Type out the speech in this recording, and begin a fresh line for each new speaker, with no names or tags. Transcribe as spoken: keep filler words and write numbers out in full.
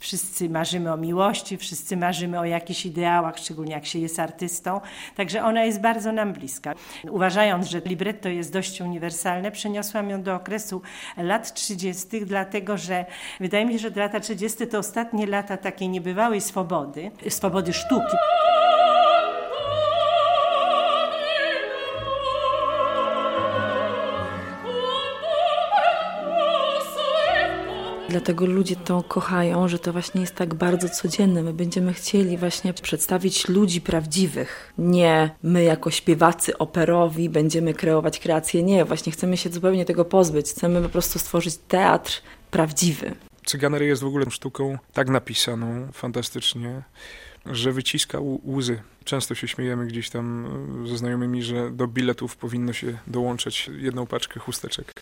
wszyscy marzymy o miłości, wszyscy marzymy o jakichś ideałach, szczególnie jak się jest artystą. Także ona jest bardzo nam bliska. Uważając, że libretto jest dość uniwersalne, przeniosłam ją do okresu lat trzydziestych, dlatego że wydaje mi się, że lata trzydzieste to ostatnie lata takiej niebywałej swobody, swobody sztuki.
Dlatego ludzie to kochają, że to właśnie jest tak bardzo codzienne. My będziemy chcieli właśnie przedstawić ludzi prawdziwych. Nie my jako śpiewacy operowi będziemy kreować kreacje. Nie, właśnie chcemy się zupełnie tego pozbyć. Chcemy po prostu stworzyć teatr prawdziwy.
Cyganeria jest w ogóle sztuką tak napisaną fantastycznie, że wyciska łzy. Często się śmiejemy gdzieś tam ze znajomymi, że do biletów powinno się dołączać jedną paczkę chusteczek.